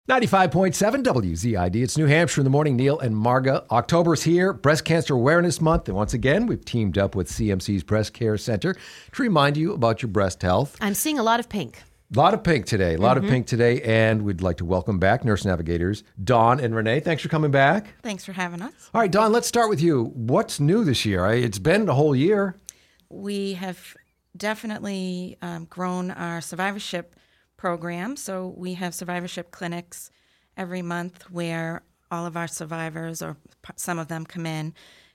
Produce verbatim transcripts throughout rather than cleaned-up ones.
ninety-five point seven W Z I D. It's New Hampshire in the morning. Neil and Marga. October's here, Breast Cancer Awareness Month. And once again, we've teamed up with C M C's Breast Care Center to remind you about your breast health. I'm seeing a lot of pink. A lot of pink today. A lot mm-hmm. of pink today. And we'd like to welcome back nurse navigators Dawn and Renee. Thanks for coming back. Thanks for having us. All right, Dawn, let's start with you. What's new this year? It's been a whole year. We have definitely um, grown our survivorship program. So we have survivorship clinics every month where all of our survivors, or p- some of them, come in,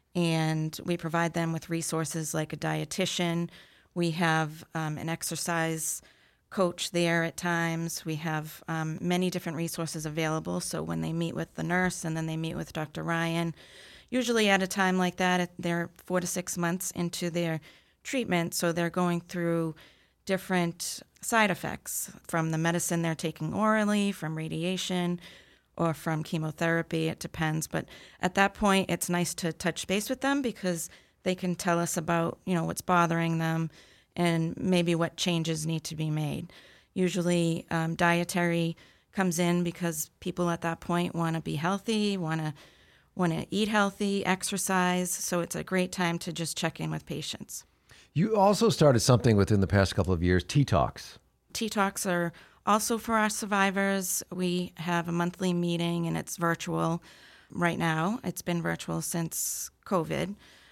and we provide them with resources like a dietitian. We have um, an exercise coach there at times. We have um, many different resources available. So when they meet with the nurse and then they meet with Doctor Ryan, usually at a time like that, they're four to six months into their treatment. So they're going through different side effects from the medicine they're taking orally, from radiation, or from chemotherapy. It depends. But at that point, it's nice to touch base with them because they can tell us about, you know, what's bothering them and maybe what changes need to be made. Usually um, dietary comes in because people at that point want to be healthy, want to want to eat healthy, exercise. So it's a great time to just check in with patients. You also started something within the past couple of years, T-Talks. T-Talks are also for our survivors. We have a monthly meeting, and it's virtual right now. It's been virtual since COVID.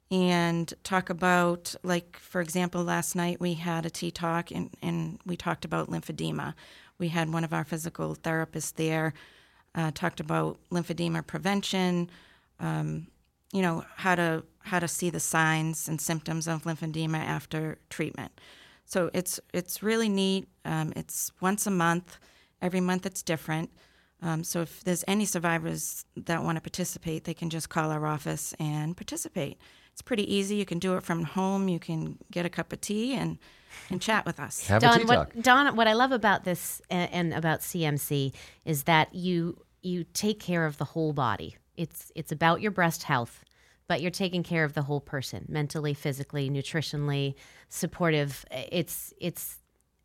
And talk about, like, for example, last night we had a T-Talk, and, and we talked about lymphedema. We had one of our physical therapists there, uh, talked about lymphedema prevention, um, you know, how to how to see the signs and symptoms of lymphedema after treatment. So it's it's really neat. Um, it's once a month. Every month it's different. Um, so if there's any survivors that want to participate, they can just call our office and participate. It's pretty easy. You can do it from home. You can get a cup of tea and, and chat with us. Have Dawn, a T-Talk. what, Dawn, what I love about this and, and about C M C is that you you take care of the whole body. It's it's about your breast health, but you're taking care of the whole person, mentally, physically, nutritionally, supportive. It's it's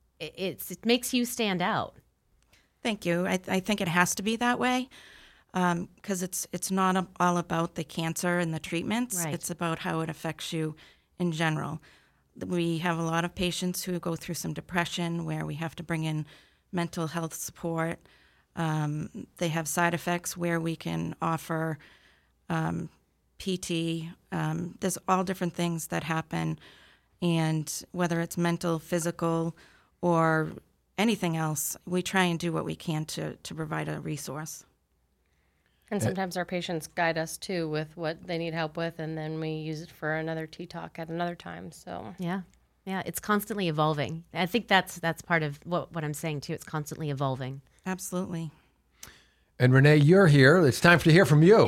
it's it makes you stand out. Thank you. I, I think it has to be that way because um, it's it's not a, all about the cancer and the treatments. Right. It's about how it affects you in general. We have a lot of patients who go through some depression where we have to bring in mental health support. Um, they have side effects where we can offer um, P T. Um, there's all different things that happen, and whether it's mental, physical, or anything else, we try and do what we can to, to provide a resource. And sometimes our patients guide us too with what they need help with, and then we use it for another T-Talk at another time. So Yeah. Yeah, it's constantly evolving. I think that's that's part of what, what I'm saying too. It's constantly evolving. Absolutely. And Renee, you're here. It's time to hear from you.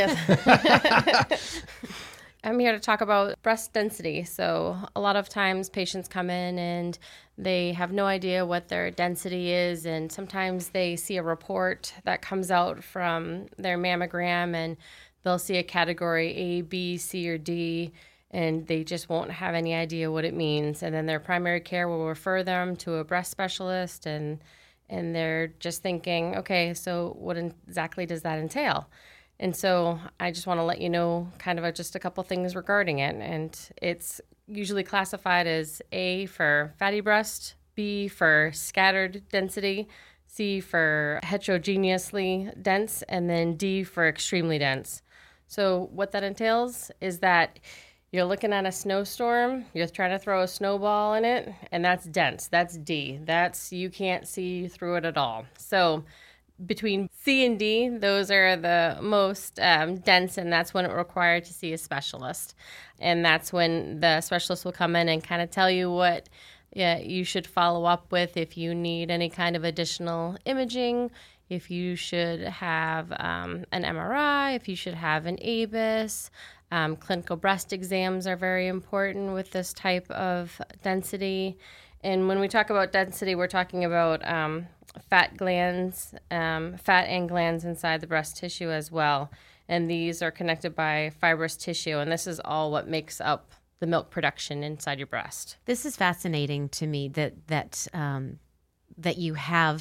Yes. I'm here to talk about breast density. So a lot of times patients come in and they have no idea what their density is, and sometimes they see a report that comes out from their mammogram and they'll see a category A, B, C, or D, and they just won't have any idea what it means. And then their primary care will refer them to a breast specialist, and and they're just thinking, okay, so what exactly does that entail? And so I just want to let you know kind of a, just a couple things regarding it. And it's usually classified as A for fatty breast, B for scattered density, C for heterogeneously dense, and then D for extremely dense. So what that entails is that you're looking at a snowstorm, you're trying to throw a snowball in it, and that's dense. That's D. That's, you can't see through it at all. So between C and D, those are the most um, dense, and that's when it required to see a specialist. And that's when the specialist will come in and kind of tell you what yeah, you should follow up with if you need any kind of additional imaging, if you should have um, an M R I, if you should have an A B I S. Um, clinical breast exams are very important with this type of density. And when we talk about density, we're talking about um, fat glands, um, fat and glands inside the breast tissue as well. And these are connected by fibrous tissue. And this is all what makes up the milk production inside your breast. This is fascinating to me that that um, that you have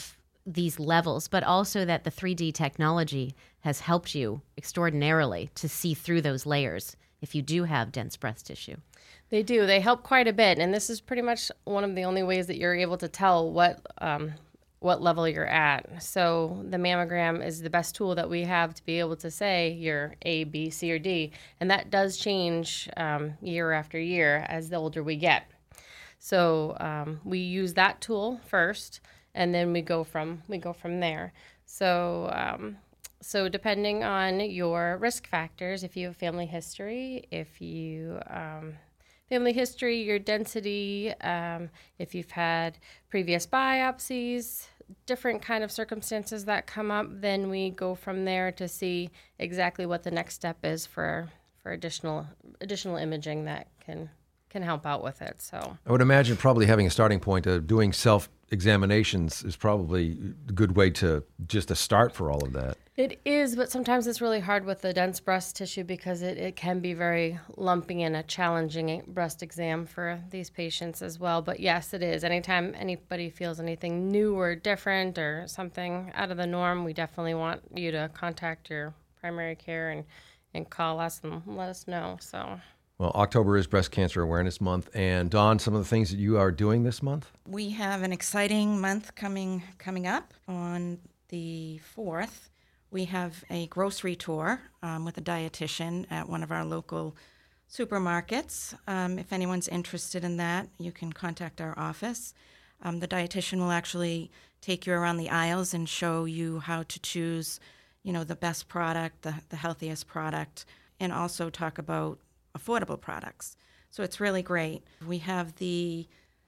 these levels, but also that the three D technology has helped you extraordinarily to see through those layers if you do have dense breast tissue. They do. They help quite a bit. And this is pretty much one of the only ways that you're able to tell what um, what level you're at. So the mammogram is the best tool that we have to be able to say you're A, B, C, or D. And that does change um, year after year as the older we get. So um, we use that tool first, and then we go from we go from there. So um, so depending on your risk factors, if you have family history, if you um, family history, your density, um, if you've had previous biopsies, different kind of circumstances that come up, then we go from there to see exactly what the next step is for for additional additional imaging that can can help out with it. So I would imagine probably having a starting point of doing self-examinations is probably a good way to just a start for all of that. It is, but sometimes it's really hard with the dense breast tissue because it, it can be very lumpy and a challenging breast exam for these patients as well. But yes, it is. Anytime anybody feels anything new or different or something out of the norm, we definitely want you to contact your primary care and, and call us and let us know. So. Well, October is Breast Cancer Awareness Month. And Dawn, some of the things that you are doing this month? We have an exciting month coming coming up on the fourth. We have a grocery tour um, with a dietitian at one of our local supermarkets. Um, if anyone's interested in that, you can contact our office. Um, the dietitian will actually take you around the aisles and show you how to choose, you know, the best product, the, the healthiest product, and also talk about affordable products. So it's really great. We have the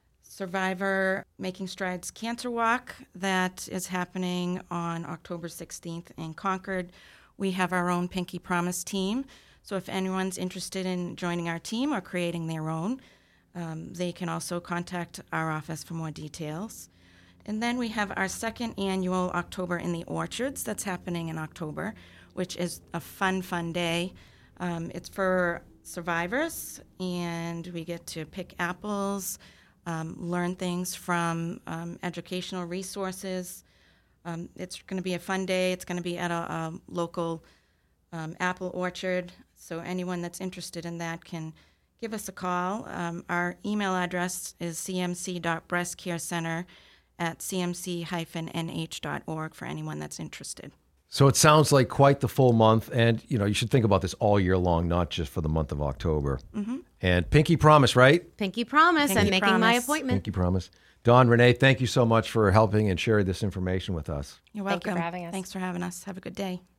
Survivor Making Strides Cancer Walk that is happening on October sixteenth in Concord. We have our own Pinky Promise team. So if anyone's interested in joining our team or creating their own, um, they can also contact our office for more details. And then we have our second annual October in the Orchards that's happening in October, which is a fun, fun day. Um, it's for survivors, and we get to pick apples, um, learn things from um, educational resources. Um, it's going to be a fun day. It's going to be at a, a local um, apple orchard, so anyone that's interested in that can give us a call. Um, our email address is c m c dot breast care center at c m c dash n h dot org for anyone that's interested. So it sounds like quite the full month, and you know you should think about this all year long, not just for the month of October. Mm-hmm. And Pinky Promise, right? Pinky Promise. Pinky I'm making Promise. my appointment. Pinky Promise. Dawn, Renee, thank you so much for helping and sharing this information with us. You're Thank welcome. you for having us. Thanks for having us. Have a good day.